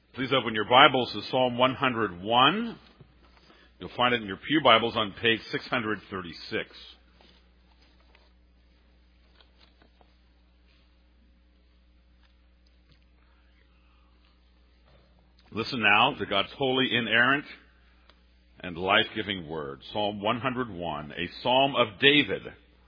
Please open your Bibles to Psalm 101. You'll find it in your pew Bibles on page 636. Listen now to God's holy, inerrant, and life-giving word. Psalm 101, a psalm of David.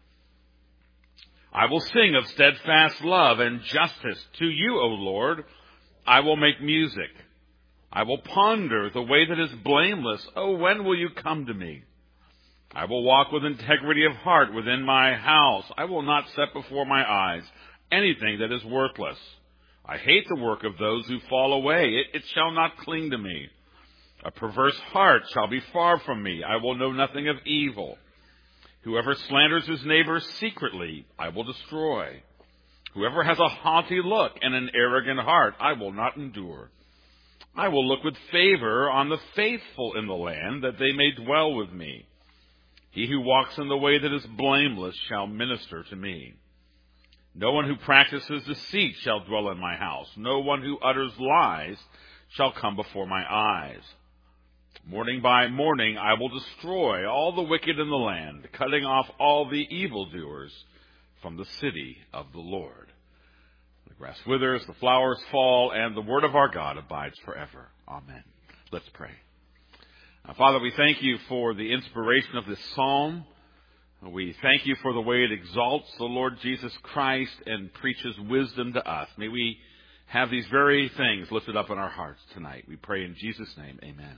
I will sing of steadfast love and justice to you, O Lord. I will make music. I will ponder the way that is blameless. Oh, when will you come to me? I will walk with integrity of heart within my house. I will not set before my eyes anything that is worthless. I hate the work of those who fall away. It shall not cling to me. A perverse heart shall be far from me. I will know nothing of evil. Whoever slanders his neighbor secretly, I will destroy. Whoever has a haughty look and an arrogant heart, I will not endure. I will look with favor on the faithful in the land, that they may dwell with me. He who walks in the way that is blameless shall minister to me. No one who practices deceit shall dwell in my house. No one who utters lies shall come before my eyes. Morning by morning I will destroy all the wicked in the land, cutting off all the evildoers from the city of the Lord. The grass withers, the flowers fall, and the word of our God abides forever. Amen. Let's pray. Now, Father, we thank you for the inspiration of this psalm. We thank you for the way it exalts the Lord Jesus Christ and preaches wisdom to us. May we have these very things lifted up in our hearts tonight. We pray in Jesus' name, amen.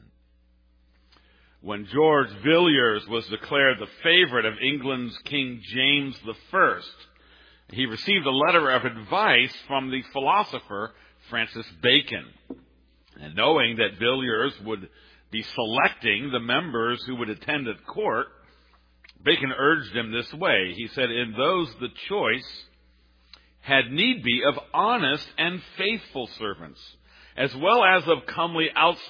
When George Villiers was declared the favorite of England's King James I, he received a letter of advice from the philosopher Francis Bacon. And knowing that Villiers would be selecting the members who would attend at court, Bacon urged him this way. He said, "In those the choice had need be of honest and faithful servants, as well as of comely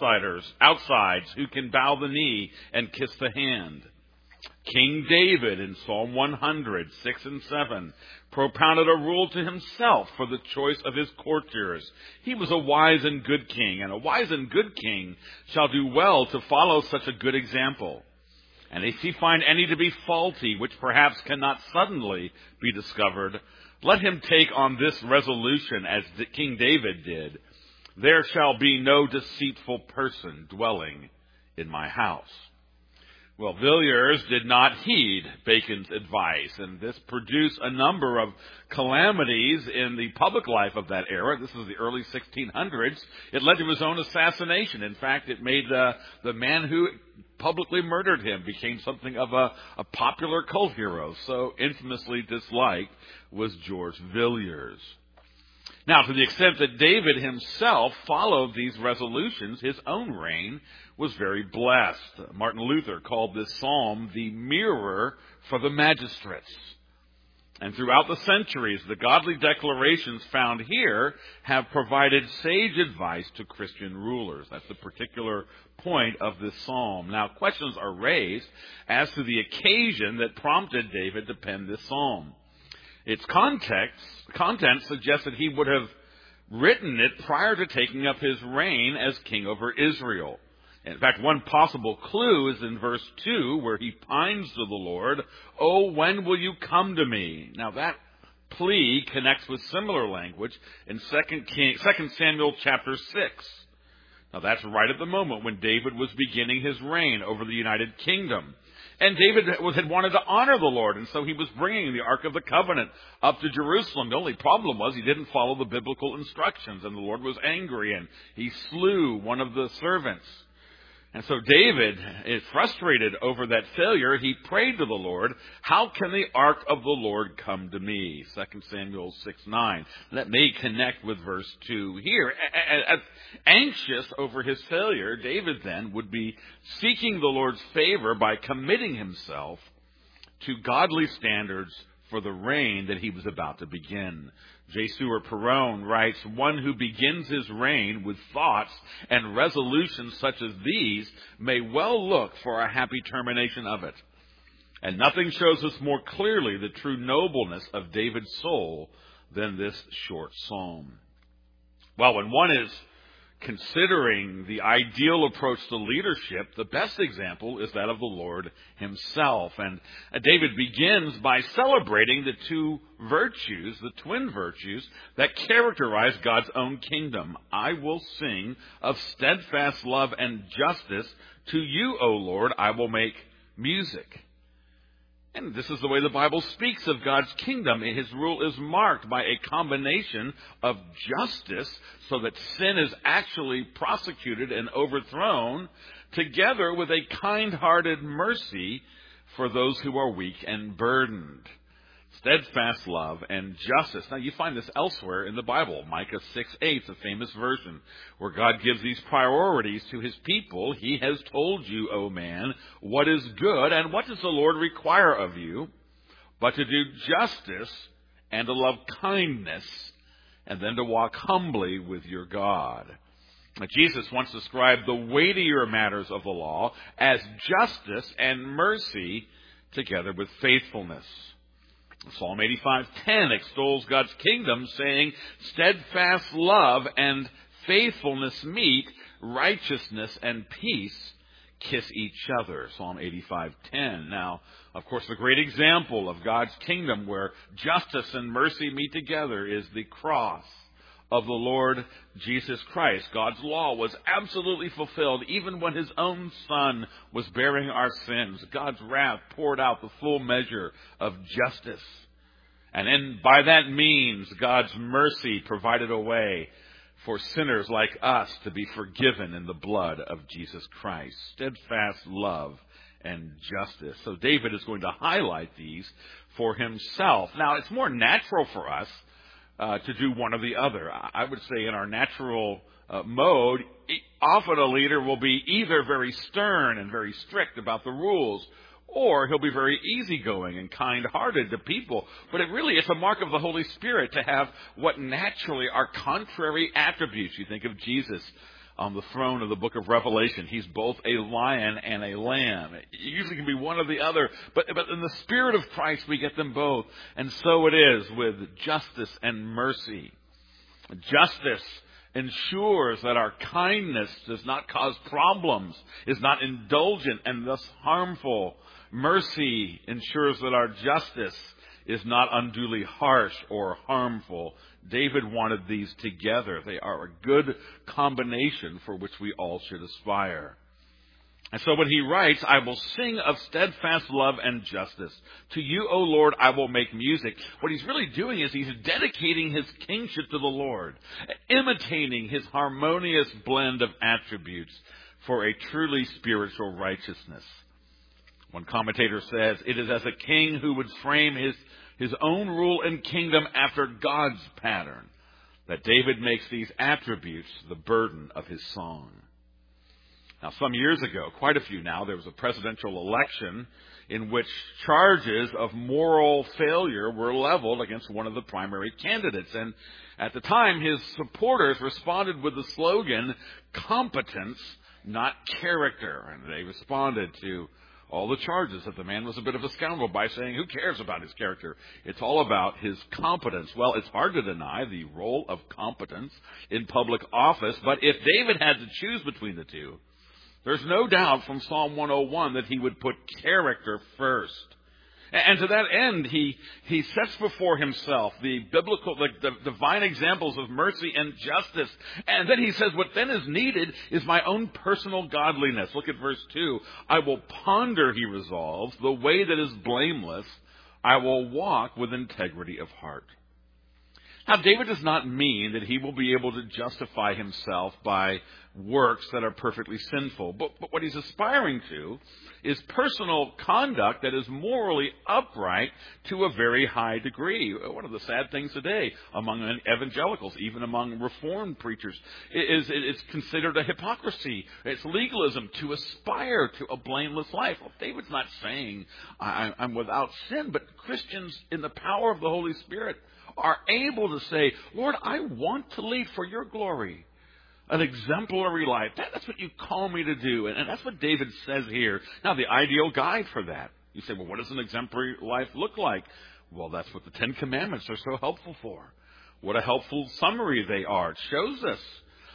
outsides who can bow the knee and kiss the hand." King David in Psalm 100, 6 and 7, propounded a rule to himself for the choice of his courtiers. He was a wise and good king, and a wise and good king shall do well to follow such a good example. And if he find any to be faulty, which perhaps cannot suddenly be discovered, let him take on this resolution as King David did: there shall be no deceitful person dwelling in my house. Well, Villiers did not heed Bacon's advice, and this produced a number of calamities in the public life of that era. This is the early 1600s. It led to his own assassination. In fact, it made the man who publicly murdered him became something of a popular cult hero. So infamously disliked was George Villiers. Now, to the extent that David himself followed these resolutions, his own reign was very blessed. Martin Luther called this psalm the mirror for the magistrates. And throughout the centuries, the godly declarations found here have provided sage advice to Christian rulers. That's the particular point of this psalm. Now, questions are raised as to the occasion that prompted David to pen this psalm. Its content suggests that he would have written it prior to taking up his reign as king over Israel. In fact, one possible clue is in verse 2, where he pines to the Lord, "Oh, when will you come to me?" Now, that plea connects with similar language in 2 Samuel chapter 6. Now, that's right at the moment when David was beginning his reign over the United Kingdom. And David had wanted to honor the Lord, and so he was bringing the Ark of the Covenant up to Jerusalem. The only problem was he didn't follow the biblical instructions, and the Lord was angry, and he slew one of the servants. And so David is frustrated over that failure. He prayed to the Lord, "How can the Ark of the Lord come to me?" 2 Samuel 6:9. That may connect with verse 2 here. As anxious over his failure, David then would be seeking the Lord's favor by committing himself to godly standards for the reign that he was about to begin. J. Seward Perone writes, "One who begins his reign with thoughts and resolutions such as these may well look for a happy termination of it. And nothing shows us more clearly the true nobleness of David's soul than this short psalm." Well, when one is considering the ideal approach to leadership, the best example is that of the Lord himself. And David begins by celebrating the two virtues, the twin virtues, that characterize God's own kingdom. I will sing of steadfast love and justice. To you, O Lord, I will make music. And this is the way the Bible speaks of God's kingdom. His rule is marked by a combination of justice, so that sin is actually prosecuted and overthrown, together with a kind-hearted mercy for those who are weak and burdened. Steadfast love and justice. Now, you find this elsewhere in the Bible. Micah 6:8, a famous version, where God gives these priorities to his people. He has told you, O man, what is good, and what does the Lord require of you, but to do justice and to love kindness, and then to walk humbly with your God. Now, Jesus once described the weightier matters of the law as justice and mercy together with faithfulness. Psalm 85:10 extols God's kingdom, saying, steadfast love and faithfulness meet, righteousness and peace kiss each other. Psalm 85:10. Now, of course, the great example of God's kingdom where justice and mercy meet together is the cross of the Lord Jesus Christ. God's law was absolutely fulfilled even when his own Son was bearing our sins. God's wrath poured out the full measure of justice. And by that means, God's mercy provided a way for sinners like us to be forgiven in the blood of Jesus Christ. Steadfast love and justice. So David is going to highlight these for himself. Now, it's more natural for us to do one or the other. I would say in our natural mode, often a leader will be either very stern and very strict about the rules, or he'll be very easygoing and kind-hearted to people. But it's a mark of the Holy Spirit to have what naturally are contrary attributes. You think of Jesus on the throne of the book of Revelation. He's both a lion and a lamb. It usually can be one or the other, but in the Spirit of Christ we get them both. And so it is with justice and mercy. Justice ensures that our kindness does not cause problems, is not indulgent and thus harmful. Mercy ensures that our justice is not unduly harsh or harmful. David wanted these together. They are a good combination for which we all should aspire. And so when he writes, I will sing of steadfast love and justice. To you, O Lord, I will make music. What he's really doing is he's dedicating his kingship to the Lord, imitating his harmonious blend of attributes for a truly spiritual righteousness. One commentator says, it is as a king who would frame his own rule and kingdom after God's pattern that David makes these attributes the burden of his song. Now, some years ago, quite a few now, there was a presidential election in which charges of moral failure were leveled against one of the primary candidates. And at the time, his supporters responded with the slogan, competence, not character. And they responded to all the charges that the man was a bit of a scoundrel by saying, who cares about his character? It's all about his competence. Well, it's hard to deny the role of competence in public office, but if David had to choose between the two, there's no doubt from Psalm 101 that he would put character first. And to that end, he sets before himself the biblical, the divine examples of mercy and justice. And then he says, what then is needed is my own personal godliness. Look at verse 2. I will ponder, he resolves, the way that is blameless. I will walk with integrity of heart. Now, David does not mean that he will be able to justify himself by works that are perfectly sinful. But what he's aspiring to is personal conduct that is morally upright to a very high degree. One of the sad things today among evangelicals, even among Reformed preachers, is it's considered a hypocrisy. It's legalism to aspire to a blameless life. Well, David's not saying I'm without sin, but Christians in the power of the Holy Spirit are able to say, Lord, I want to lead for your glory an exemplary life. That's what you call me to do. And that's what David says here. Now, the ideal guide for that. You say, well, what does an exemplary life look like? Well, that's what the Ten Commandments are so helpful for. What a helpful summary they are. It shows us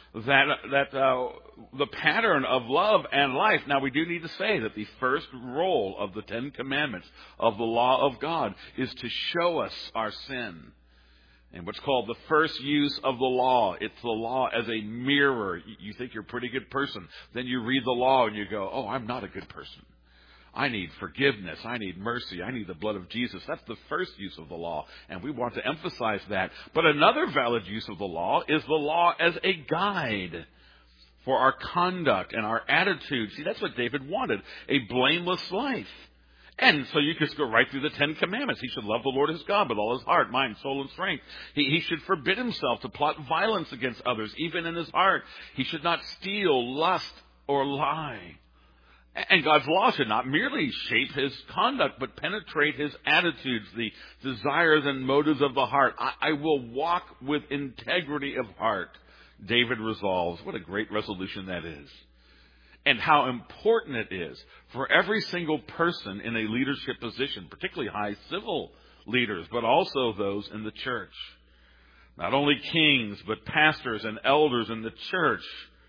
the pattern of love and life. Now, we do need to say that the first role of the Ten Commandments, of the law of God, is to show us our sin. And what's called the first use of the law. It's the law as a mirror. You think you're a pretty good person. Then you read the law and you go, oh, I'm not a good person. I need forgiveness. I need mercy. I need the blood of Jesus. That's the first use of the law. And we want to emphasize that. But another valid use of the law is the law as a guide for our conduct and our attitude. See, that's what David wanted. A blameless life. And so you just go right through the Ten Commandments. He should love the Lord his God with all his heart, mind, soul, and strength. He should forbid himself to plot violence against others, even in his heart. He should not steal, lust, or lie. And God's law should not merely shape his conduct, but penetrate his attitudes, the desires and motives of the heart. I will walk with integrity of heart, David resolves. What a great resolution that is. And how important it is for every single person in a leadership position, particularly high civil leaders, but also those in the church. Not only kings, but pastors and elders in the church.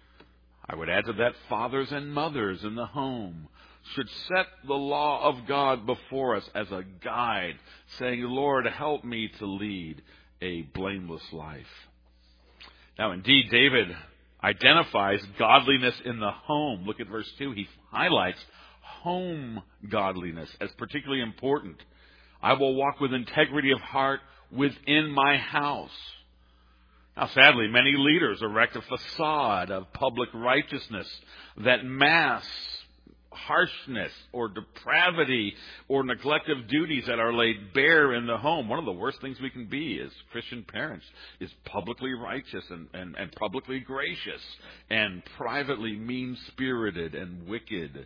I would add to that fathers and mothers in the home should set the law of God before us as a guide, saying, Lord, help me to lead a blameless life. Now, indeed, David identifies godliness in the home. Look at verse 2. He highlights home godliness as particularly important. I will walk with integrity of heart within my house. Now, sadly, many leaders erect a facade of public righteousness that masks harshness or depravity or neglect of duties that are laid bare in the home. One of the worst things we can be as Christian parents is publicly righteous and publicly gracious and privately mean-spirited and wicked.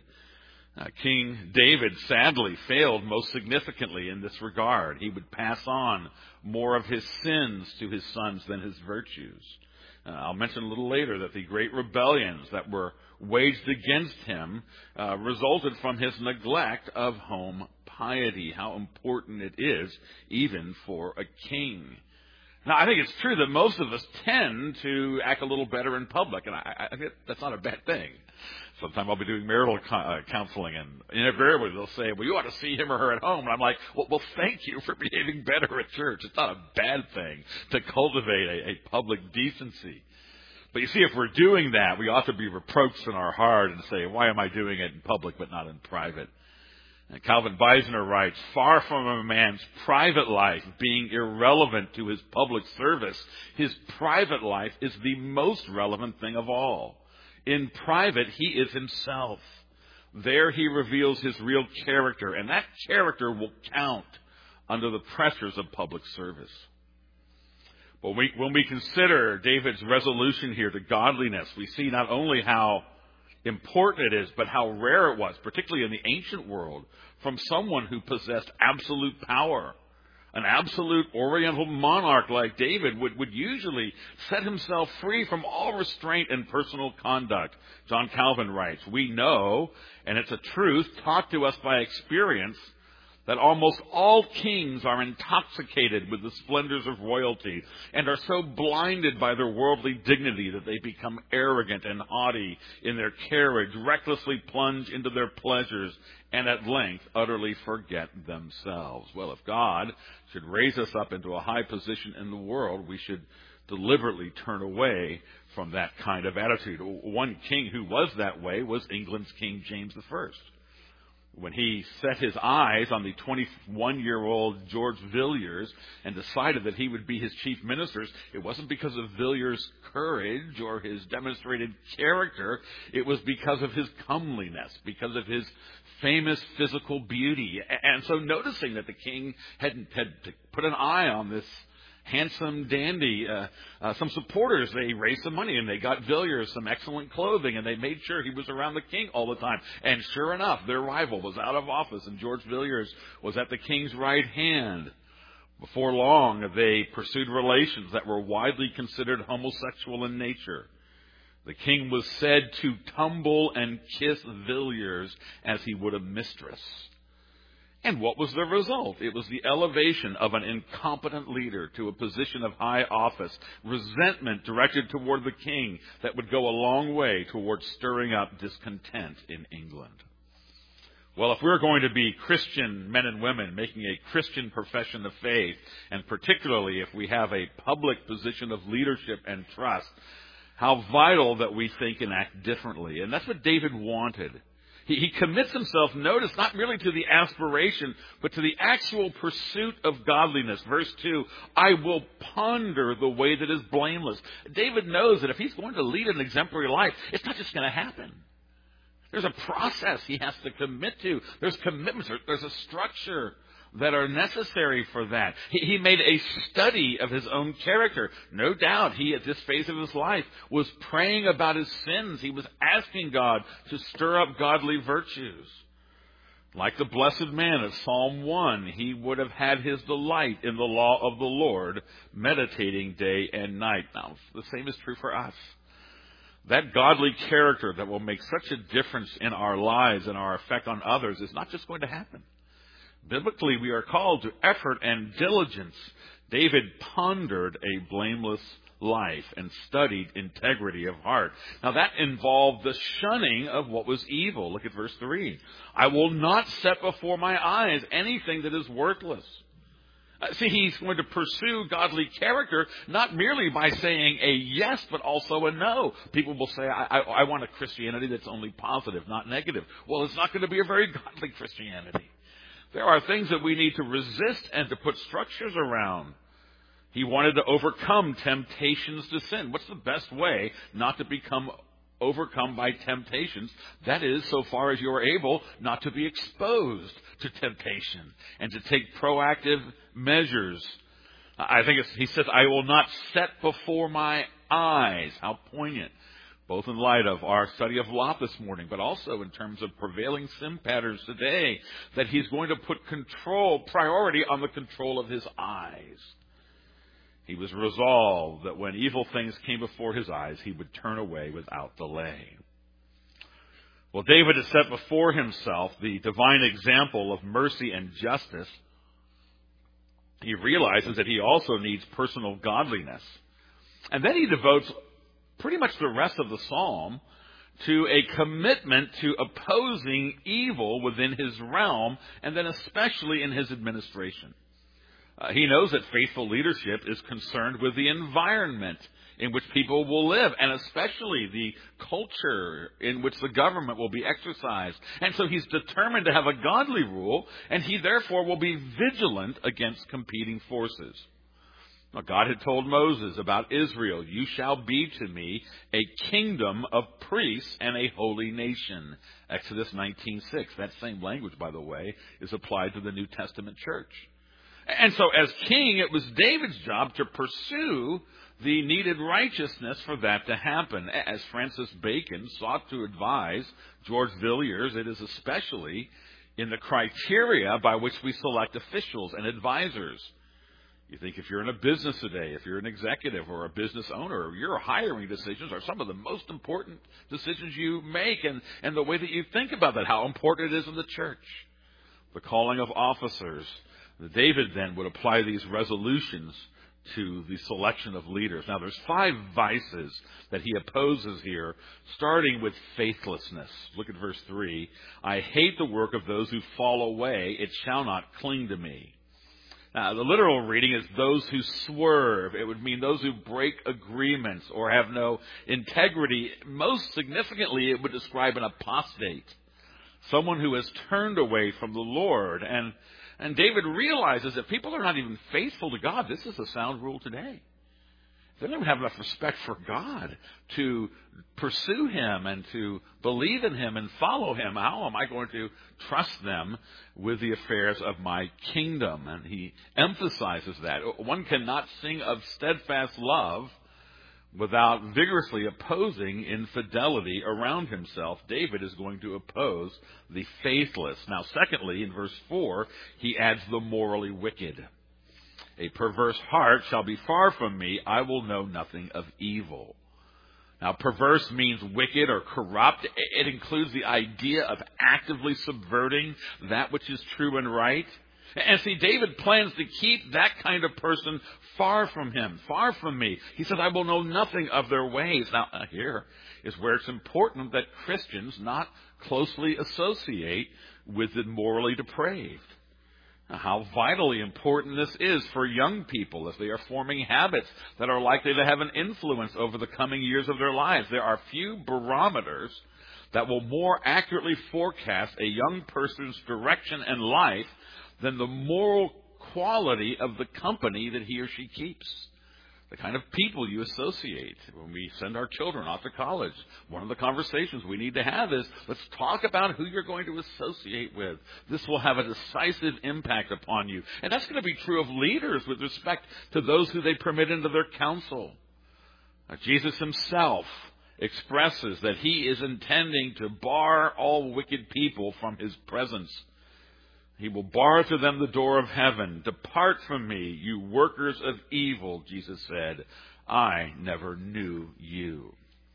King David sadly failed most significantly in this regard. He would pass on more of his sins to his sons than his virtues. I'll mention a little later that the great rebellions that were waged against him resulted from his neglect of home piety. How important it is even for a king. Now, I think it's true that most of us tend to act a little better in public, and I think that's not a bad thing. Sometime I'll be doing marital counseling, and invariably they'll say, well, you ought to see him or her at home. And I'm like, well, thank you for behaving better at church. It's not a bad thing to cultivate a public decency. But you see, if we're doing that, we ought to be reproached in our heart and say, why am I doing it in public but not in private? And Calvin Beisner writes, far from a man's private life being irrelevant to his public service, his private life is the most relevant thing of all. In private, he is himself. There he reveals his real character, and that character will count under the pressures of public service. But when we consider David's resolution here to godliness, we see not only how important it is, but how rare it was, particularly in the ancient world, from someone who possessed absolute power. An absolute oriental monarch like David would usually set himself free from all restraint and personal conduct. John Calvin writes, we know, and it's a truth taught to us by experience, that almost all kings are intoxicated with the splendors of royalty and are so blinded by their worldly dignity that they become arrogant and haughty in their carriage, recklessly plunge into their pleasures, and at length utterly forget themselves. Well, if God should raise us up into a high position in the world, we should deliberately turn away from that kind of attitude. One king who was that way was England's King James I. When he set his eyes on the 21-year-old George Villiers and decided that he would be his chief minister, it wasn't because of Villiers' courage or his demonstrated character. It was because of his comeliness, because of his famous physical beauty. And so noticing that the king had to put an eye on this handsome dandy, some supporters, they raised some money and they got Villiers some excellent clothing and they made sure he was around the king all the time. And sure enough, their rival was out of office and George Villiers was at the king's right hand. Before long, they pursued relations that were widely considered homosexual in nature. The king was said to tumble and kiss Villiers as he would a mistress. And what was the result? It was the elevation of an incompetent leader to a position of high office, resentment directed toward the king that would go a long way toward stirring up discontent in England. Well, if we're going to be Christian men and women making a Christian profession of faith, and particularly if we have a public position of leadership and trust, how vital that we think and act differently. And that's what David wanted. He commits himself, notice, not merely to the aspiration, but to the actual pursuit of godliness. Verse 2, I will ponder the way that is blameless. David knows that if he's going to lead an exemplary life, it's not just going to happen. There's a process he has to commit to. There's commitments. There's a structure that are necessary for that. He made a study of his own character. No doubt he, at this phase of his life, was praying about his sins. He was asking God to stir up godly virtues. Like the blessed man of Psalm 1, he would have had his delight in the law of the Lord, meditating day and night. Now, the same is true for us. That godly character that will make such a difference in our lives and our effect on others is not just going to happen. Biblically, we are called to effort and diligence. David pondered a blameless life and studied integrity of heart. Now, that involved the shunning of what was evil. Look at verse 3. I will not set before my eyes anything that is worthless. See, he's going to pursue godly character not merely by saying a yes, but also a no. People will say, I want a Christianity that's only positive, not negative. Well, it's not going to be a very godly Christianity. There are things that we need to resist and to put structures around. He wanted to overcome temptations to sin. What's the best way not to become overcome by temptations? That is, so far as you are able, not to be exposed to temptation and to take proactive measures. I think he says, I will not set before my eyes. How poignant. Both in light of our study of Lot this morning, but also in terms of prevailing sin patterns today, that he's going to put priority on the control of his eyes. He was resolved that when evil things came before his eyes, he would turn away without delay. Well, David has set before himself the divine example of mercy and justice. He realizes that he also needs personal godliness. And then he devotes pretty much the rest of the psalm to a commitment to opposing evil within his realm, and then especially in his administration. He knows that faithful leadership is concerned with the environment in which people will live, and especially the culture in which the government will be exercised. And so he's determined to have a godly rule, and he therefore will be vigilant against competing forces. Now, God had told Moses about Israel, you shall be to me a kingdom of priests and a holy nation. Exodus 19:6. That same language, by the way, is applied to the New Testament church. And so as king, it was David's job to pursue the needed righteousness for that to happen. As Francis Bacon sought to advise George Villiers, it is especially in the criteria by which we select officials and advisors. You think if you're in a business today, if you're an executive or a business owner, your hiring decisions are some of the most important decisions you make, and the way that you think about that, how important it is in the church. The calling of officers. David then would apply these resolutions to the selection of leaders. Now, there's 5 vices that he opposes here, starting with faithlessness. Look at verse 3. I hate the work of those who fall away. It shall not cling to me. Now, the literal reading is those who swerve. It would mean those who break agreements or have no integrity. Most significantly, it would describe an apostate, someone who has turned away from the Lord. And David realizes that people are not even faithful to God. This is a sound rule today. They don't have enough respect for God to pursue Him and to believe in Him and follow Him. How am I going to trust them with the affairs of my kingdom? And he emphasizes that. One cannot sing of steadfast love without vigorously opposing infidelity around himself. David is going to oppose the faithless. Now, secondly, in verse 4, he adds the morally wicked. A perverse heart shall be far from me. I will know nothing of evil. Now, perverse means wicked or corrupt. It includes the idea of actively subverting that which is true and right. And see, David plans to keep that kind of person far from him, far from me. He says, I will know nothing of their ways. Now, here is where it's important that Christians not closely associate with the morally depraved. How vitally important this is for young people as they are forming habits that are likely to have an influence over the coming years of their lives. There are few barometers that will more accurately forecast a young person's direction in life than the moral quality of the company that he or she keeps. The kind of people you associate. When we send our children off to college, one of the conversations we need to have is, let's talk about who you're going to associate with. This will have a decisive impact upon you. And that's going to be true of leaders with respect to those who they permit into their counsel. Jesus himself expresses that he is intending to bar all wicked people from his presence. He will bar to them the door of heaven. Depart from me, you workers of evil, Jesus said. I never knew you.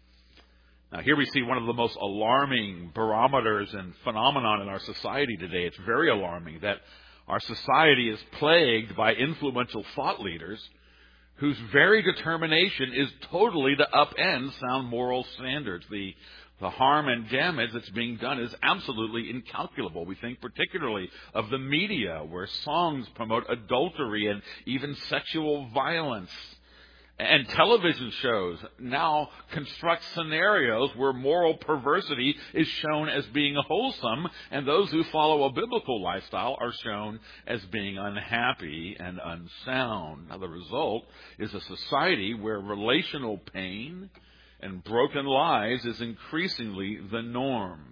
Now, here we see one of the most alarming barometers and phenomenon in our society today. It's very alarming that our society is plagued by influential thought leaders whose very determination is totally to upend sound moral standards. The harm and damage that's being done is absolutely incalculable. We think particularly of the media, where songs promote adultery and even sexual violence. And television shows now construct scenarios where moral perversity is shown as being wholesome, and those who follow a biblical lifestyle are shown as being unhappy and unsound. Now, the result is a society where relational pain and broken lives is increasingly the norm.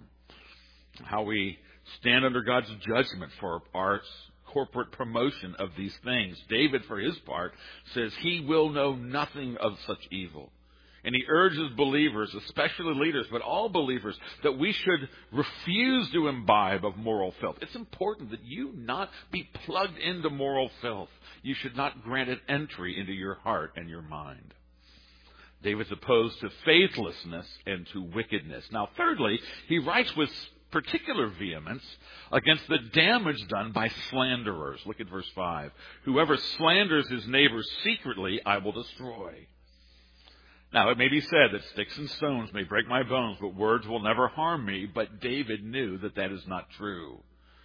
How we stand under God's judgment for our corporate promotion of these things. David, for his part, says he will know nothing of such evil. And he urges believers, especially leaders, but all believers, that we should refuse to imbibe of moral filth. It's important that you not be plugged into moral filth. You should not grant it entry into your heart and your mind. David's opposed to faithlessness and to wickedness. Now, thirdly, he writes with particular vehemence against the damage done by slanderers. Look at verse 5. Whoever slanders his neighbor secretly, I will destroy. Now, it may be said that sticks and stones may break my bones, but words will never harm me. But David knew that that is not true.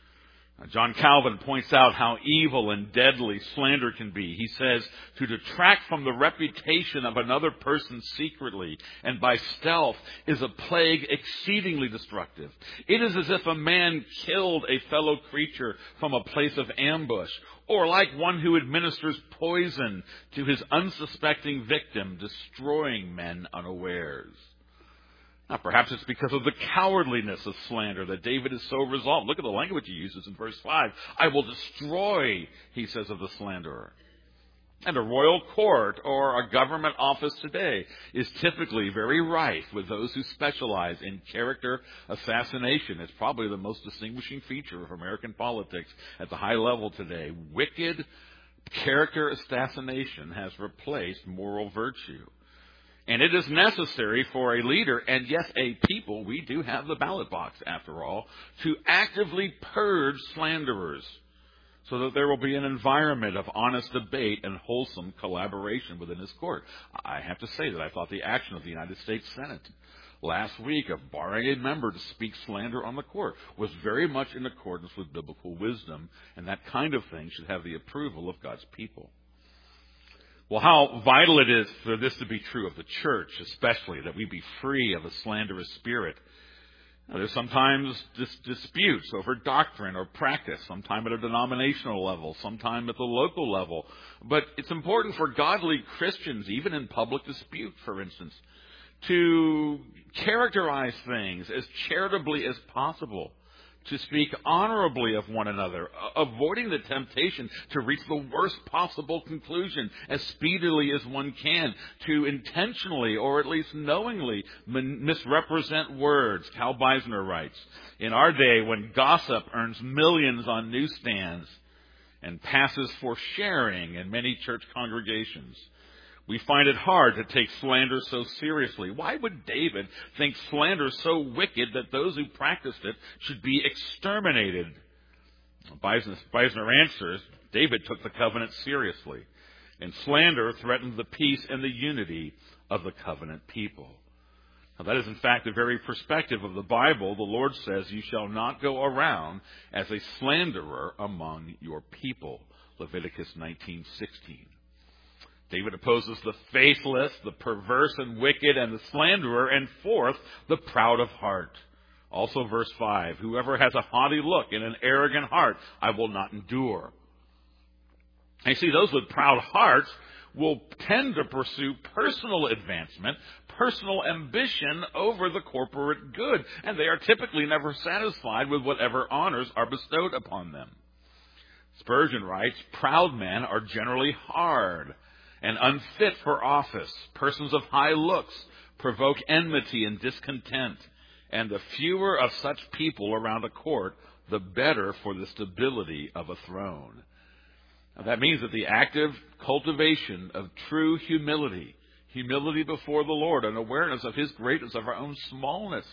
John Calvin points out how evil and deadly slander can be. He says, to detract from the reputation of another person secretly and by stealth is a plague exceedingly destructive. It is as if a man killed a fellow creature from a place of ambush, or like one who administers poison to his unsuspecting victim, destroying men unawares. Now, perhaps it's because of the cowardliness of slander that David is so resolved. Look at the language he uses in verse 5. I will destroy, he says, of the slanderer. And a royal court or a government office today is typically very rife with those who specialize in character assassination. It's probably the most distinguishing feature of American politics at the high level today. Wicked character assassination has replaced moral virtue. And it is necessary for a leader, and yes, a people, we do have the ballot box after all, to actively purge slanderers so that there will be an environment of honest debate and wholesome collaboration within his court. I have to say that I thought the action of the United States Senate last week of barring a member to speak slander on the court was very much in accordance with biblical wisdom, and that kind of thing should have the approval of God's people. Well, how vital it is for this to be true of the church, especially, that we be free of a slanderous spirit. Now, there's sometimes disputes over doctrine or practice, sometime at a denominational level, sometime at the local level. But it's important for godly Christians, even in public dispute, for instance, to characterize things as charitably as possible, to speak honorably of one another, avoiding the temptation to reach the worst possible conclusion as speedily as one can, to intentionally or at least knowingly misrepresent words. Cal Beisner writes, in our day when gossip earns millions on newsstands and passes for sharing in many church congregations, We find it hard to take slander so seriously. Why would David think slander so wicked that those who practiced it should be exterminated? Beisner answers, David took the covenant seriously, and slander threatened the peace and the unity of the covenant people. Now, that is, in fact, the very perspective of the Bible. The Lord says, you shall not go around as a slanderer among your people. Leviticus 19:16. David opposes the faithless, the perverse and wicked, and the slanderer, and fourth, the proud of heart. Also verse 5, whoever has a haughty look and an arrogant heart, I will not endure. And you see, those with proud hearts will tend to pursue personal advancement, personal ambition over the corporate good, and they are typically never satisfied with whatever honors are bestowed upon them. Spurgeon writes, proud men are generally hard and unfit for office. Persons of high looks provoke enmity and discontent, and the fewer of such people around a court, the better for the stability of a throne. Now, that means that the active cultivation of true humility before the Lord, an awareness of His greatness, of our own smallness,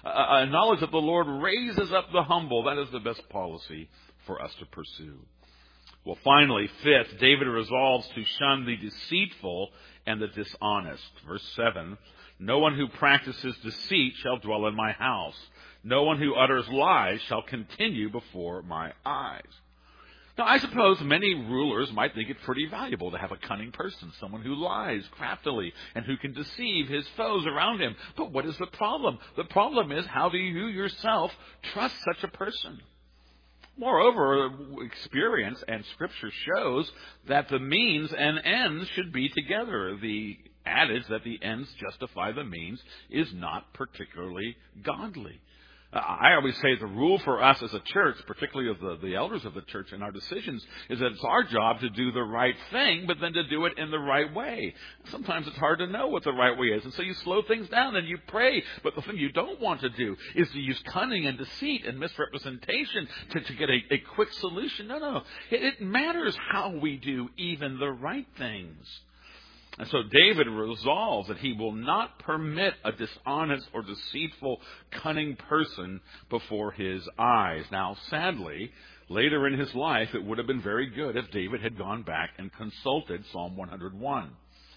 a knowledge that the Lord raises up the humble, that is the best policy for us to pursue. Well, finally, fifth, David resolves to shun the deceitful and the dishonest. Verse 7, no one who practices deceit shall dwell in my house. No one who utters lies shall continue before my eyes. Now, I suppose many rulers might think it pretty valuable to have a cunning person, someone who lies craftily and who can deceive his foes around him. But what is the problem? The problem is, how do you yourself trust such a person? Moreover, experience and Scripture shows that the means and ends should be together. The adage that the ends justify the means is not particularly godly. I always say the rule for us as a church, particularly of the elders of the church in our decisions, is that it's our job to do the right thing, but then to do it in the right way. Sometimes it's hard to know what the right way is, and so you slow things down and you pray. But the thing you don't want to do is to use cunning and deceit and misrepresentation to get a quick solution. No. It matters how we do even the right things. And so David resolves that he will not permit a dishonest or deceitful, cunning person before his eyes. Now, sadly, later in his life, it would have been very good if David had gone back and consulted Psalm 101.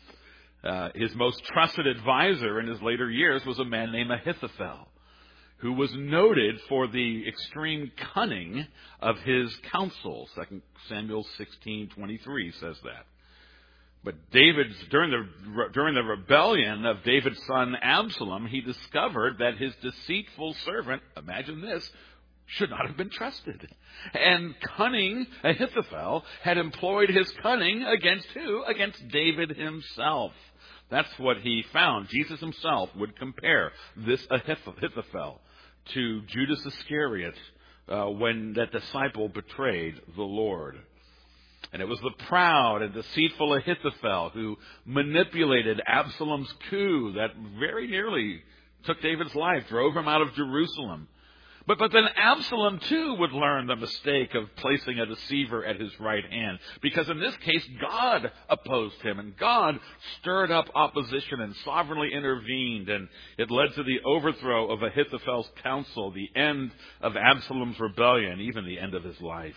His most trusted advisor in his later years was a man named Ahithophel, who was noted for the extreme cunning of his counsel. 2 Samuel 16:23 says that. But during the rebellion of David's son Absalom, he discovered that his deceitful servant, imagine this, should not have been trusted. And cunning Ahithophel had employed his cunning against who? Against David himself. That's what he found. Jesus himself would compare this Ahithophel to Judas Iscariot when that disciple betrayed the Lord. And it was the proud and deceitful Ahithophel who manipulated Absalom's coup that very nearly took David's life, drove him out of Jerusalem. But then Absalom, too, would learn the mistake of placing a deceiver at his right hand. Because in this case, God opposed him, and God stirred up opposition and sovereignly intervened. And it led to the overthrow of Ahithophel's counsel, the end of Absalom's rebellion, even the end of his life.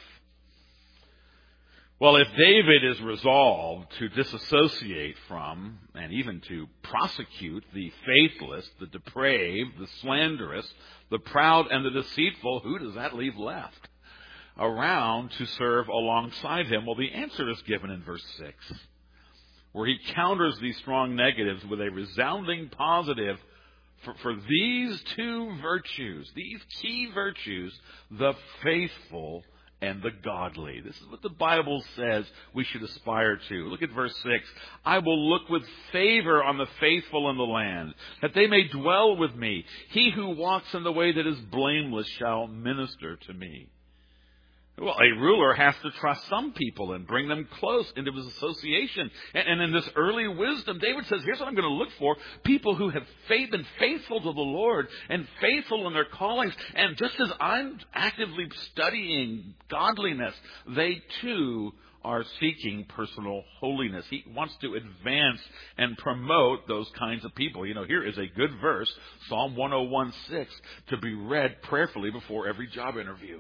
Well, if David is resolved to disassociate from and even to prosecute the faithless, the depraved, the slanderous, the proud, and the deceitful, who does that leave left around to serve alongside him? Well, the answer is given in verse 6, where he counters these strong negatives with a resounding positive for these two virtues, these key virtues, the faithful and the godly. This is what the Bible says we should aspire to. Look at verse 6. I will look with favor on the faithful in the land, that they may dwell with me. He who walks in the way that is blameless shall minister to me. Well, a ruler has to trust some people and bring them close into his association. And in this early wisdom, David says, here's what I'm going to look for. People who have been faithful to the Lord and faithful in their callings. And just as I'm actively studying godliness, they too are seeking personal holiness. He wants to advance and promote those kinds of people. Here is a good verse, Psalm 101:6, to be read prayerfully before every job interview.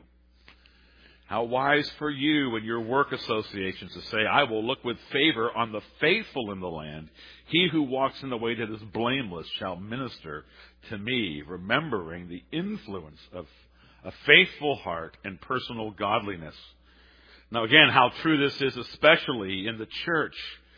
How wise for you and your work associations to say, I will look with favor on the faithful in the land. He who walks in the way that is blameless shall minister to me, remembering the influence of a faithful heart and personal godliness. Now again, how true this is, especially in the church.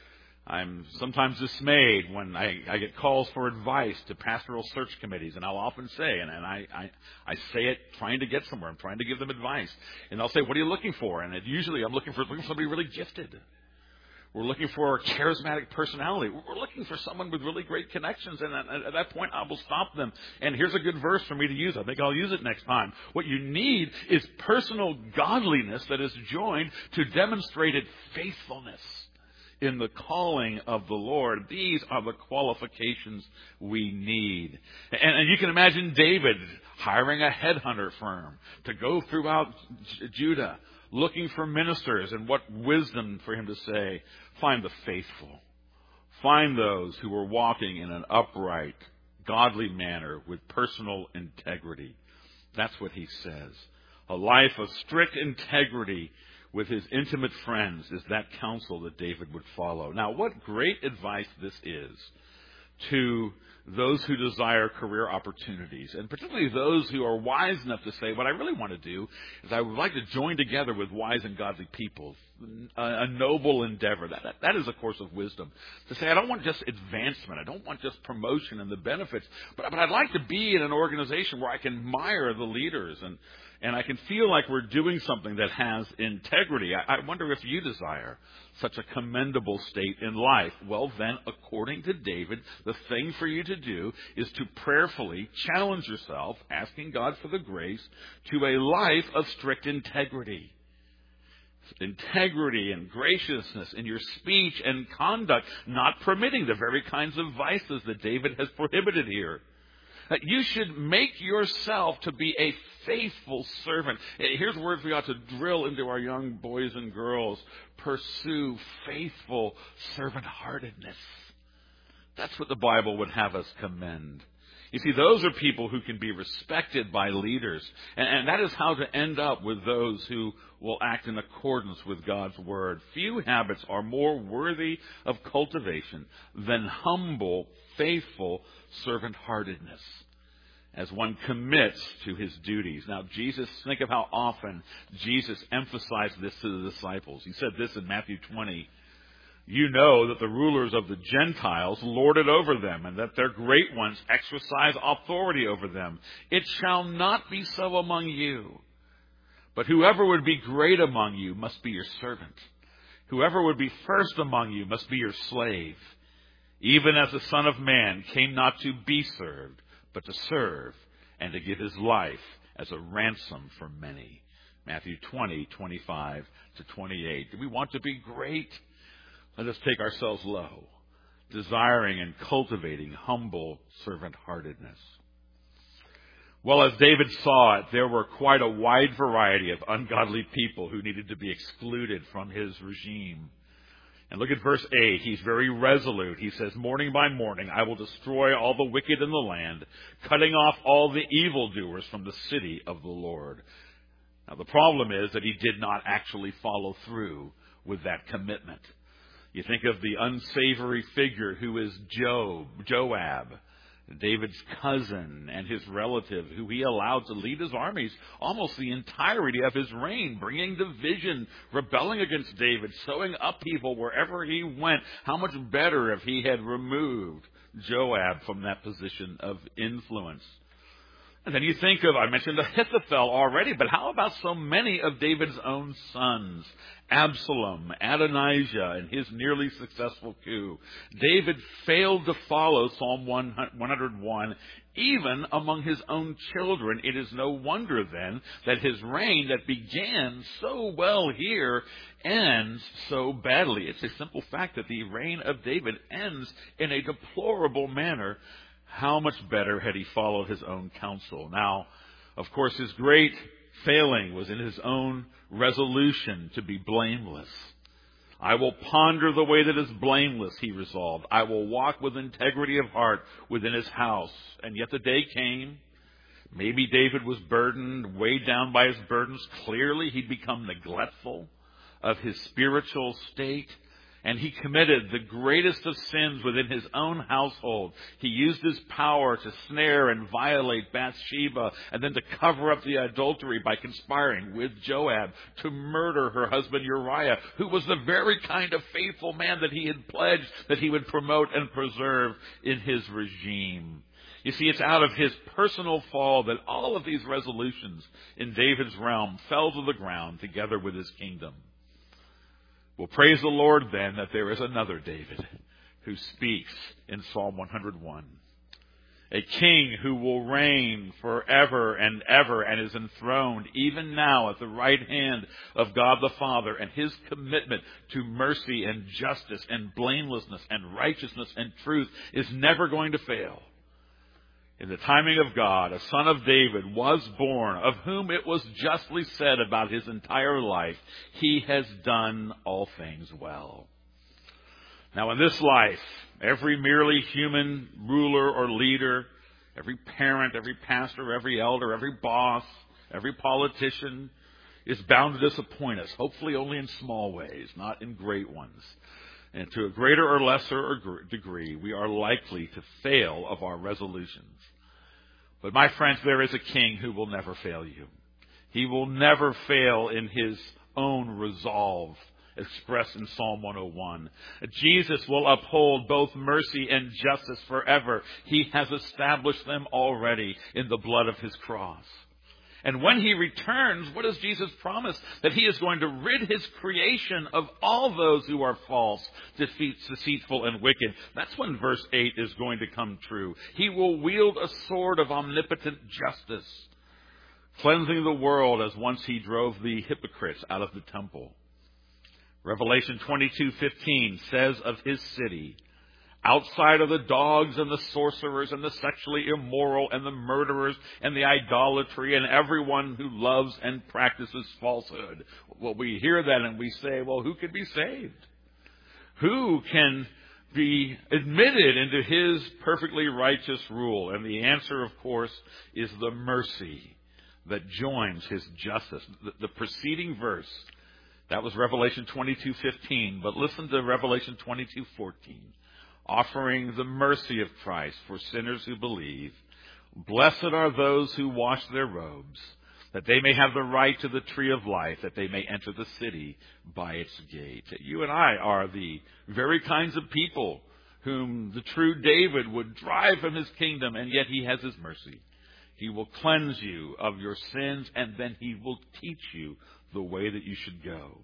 I'm sometimes dismayed when I get calls for advice to pastoral search committees, and I'll often say, and I say it trying to get somewhere, I'm trying to give them advice, and they'll say, what are you looking for? And usually I'm looking for somebody really gifted. We're looking for a charismatic personality. We're looking for someone with really great connections, and at that point I will stop them. And here's a good verse for me to use. I think I'll use it next time. What you need is personal godliness that is joined to demonstrated faithfulness in the calling of the Lord. These are the qualifications we need. And you can imagine David hiring a headhunter firm to go throughout Judah, looking for ministers, and what wisdom for him to say, find the faithful. Find those who are walking in an upright, godly manner with personal integrity. That's what he says. A life of strict integrity with his intimate friends is that counsel that David would follow. Now, what great advice this is to those who desire career opportunities, and particularly those who are wise enough to say, what I really want to do is I would like to join together with wise and godly people, a noble endeavor. That is a course of wisdom. To say, I don't want just advancement, I don't want just promotion and the benefits, but I'd like to be in an organization where I can admire the leaders and I can feel like we're doing something that has integrity. I wonder if you desire such a commendable state in life. Well, then, according to David, the thing for you to do is to prayerfully challenge yourself, asking God for the grace, to a life of strict integrity. Integrity and graciousness in your speech and conduct, not permitting the very kinds of vices that David has prohibited here. That you should make yourself to be a faithful servant. Here's words we ought to drill into our young boys and girls. Pursue faithful servant-heartedness. That's what the Bible would have us commend. You see, those are people who can be respected by leaders. And that is how to end up with those who will act in accordance with God's Word. Few habits are more worthy of cultivation than humble, faithful servant-heartedness as one commits to his duties. Now, think of how often Jesus emphasized this to the disciples. He said this in Matthew 20. You know that the rulers of the Gentiles lord it over them, and that their great ones exercise authority over them. It shall not be so among you. But whoever would be great among you must be your servant. Whoever would be first among you must be your slave. Even as the Son of Man came not to be served, but to serve, and to give his life as a ransom for many. Matthew 20:25 to 28. Do we want to be great? Let us take ourselves low, desiring and cultivating humble servant-heartedness. Well, as David saw it, there were quite a wide variety of ungodly people who needed to be excluded from his regime. And look at verse 8. He's very resolute. He says, morning by morning, I will destroy all the wicked in the land, cutting off all the evildoers from the city of the Lord. Now, the problem is that he did not actually follow through with that commitment. You think of the unsavory figure who is Joab, David's cousin and his relative, who he allowed to lead his armies almost the entirety of his reign, bringing division, rebelling against David, sowing upheaval wherever he went. How much better if he had removed Joab from that position of influence? And then you think of, I mentioned Ahithophel already, but how about so many of David's own sons? Absalom, Adonijah, and his nearly successful coup. David failed to follow Psalm 101, even among his own children. It is no wonder then that his reign that began so well here ends so badly. It's a simple fact that the reign of David ends in a deplorable manner. How much better had he followed his own counsel? Now, of course, his great failing was in his own resolution to be blameless. I will ponder the way that is blameless, he resolved. I will walk with integrity of heart within his house. And yet the day came. Maybe David was burdened, weighed down by his burdens. Clearly, he'd become neglectful of his spiritual state. And he committed the greatest of sins within his own household. He used his power to snare and violate Bathsheba and then to cover up the adultery by conspiring with Joab to murder her husband Uriah, who was the very kind of faithful man that he had pledged that he would promote and preserve in his regime. You see, it's out of his personal fall that all of these resolutions in David's realm fell to the ground together with his kingdom. Well, praise the Lord then that there is another David who speaks in Psalm 101. A king who will reign forever and ever and is enthroned even now at the right hand of God the Father, and his commitment to mercy and justice and blamelessness and righteousness and truth is never going to fail. In the timing of God, a son of David was born, of whom it was justly said about his entire life, he has done all things well. Now in this life, every merely human ruler or leader, every parent, every pastor, every elder, every boss, every politician is bound to disappoint us, hopefully only in small ways, not in great ones. And to a greater or lesser degree, we are likely to fail of our resolutions. But my friends, there is a king who will never fail you. He will never fail in his own resolve, expressed in Psalm 101. Jesus will uphold both mercy and justice forever. He has established them already in the blood of his cross. And when he returns, what does Jesus promise? That he is going to rid his creation of all those who are false, deceitful, and wicked. That's when verse 8 is going to come true. He will wield a sword of omnipotent justice, cleansing the world as once he drove the hypocrites out of the temple. Revelation 22:15 says of his city, outside of the dogs and the sorcerers and the sexually immoral and the murderers and the idolatry and everyone who loves and practices falsehood. Well, we hear that and we say, well, who can be saved? Who can be admitted into his perfectly righteous rule? And the answer, of course, is the mercy that joins his justice. The preceding verse, that was Revelation 22:15, but listen to Revelation 22:14. Offering the mercy of Christ for sinners who believe. Blessed are those who wash their robes, that they may have the right to the tree of life, that they may enter the city by its gate. You and I are the very kinds of people whom the true David would drive from his kingdom, and yet he has his mercy. He will cleanse you of your sins, and then he will teach you the way that you should go.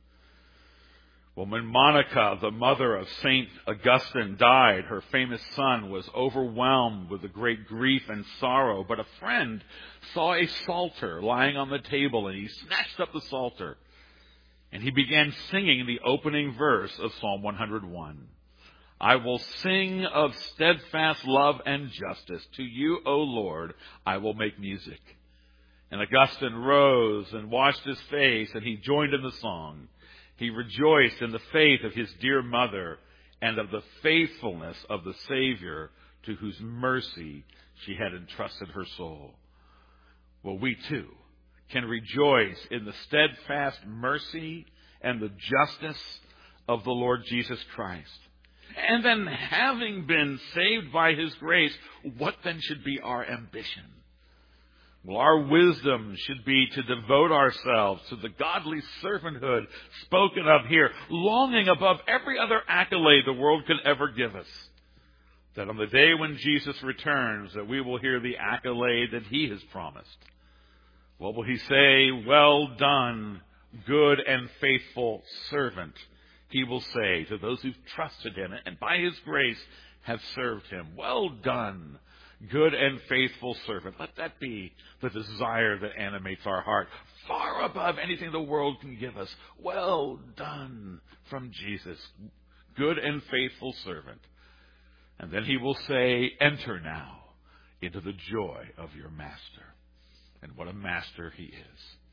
Well, when Monica, the mother of St. Augustine, died, her famous son was overwhelmed with a great grief and sorrow. But a friend saw a psalter lying on the table, and he snatched up the psalter. And he began singing the opening verse of Psalm 101. I will sing of steadfast love and justice. To you, O Lord, I will make music. And Augustine rose and washed his face, and he joined in the song. He rejoiced in the faith of his dear mother and of the faithfulness of the Savior to whose mercy she had entrusted her soul. Well, we too can rejoice in the steadfast mercy and the justice of the Lord Jesus Christ. And then, having been saved by his grace, what then should be our ambition? Well, our wisdom should be to devote ourselves to the godly servanthood spoken of here, longing above every other accolade the world could ever give us. That on the day when Jesus returns, that we will hear the accolade that he has promised. What will he say? Well done, good and faithful servant, he will say to those who've trusted him and by his grace have served him. Well done, good and faithful servant. Let that be the desire that animates our heart, far above anything the world can give us. Well done from Jesus, good and faithful servant. And then he will say, enter now into the joy of your master. And what a master he is.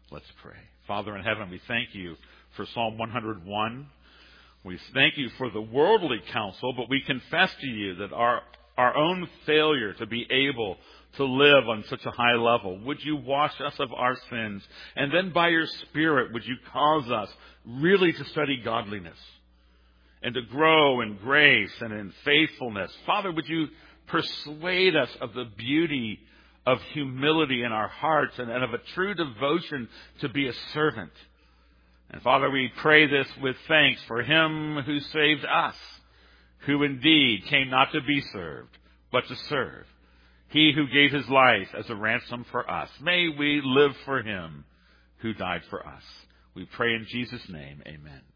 Let's pray. Father in heaven, we thank you for Psalm 101. We thank you for the worldly counsel, but we confess to you that our own failure to be able to live on such a high level, would you wash us of our sins? And then by your Spirit, would you cause us really to study godliness and to grow in grace and in faithfulness? Father, would you persuade us of the beauty of humility in our hearts and of a true devotion to be a servant? And Father, we pray this with thanks for him who saved us, who indeed came not to be served, but to serve. He who gave his life as a ransom for us. May we live for him who died for us. We pray in Jesus' name, amen.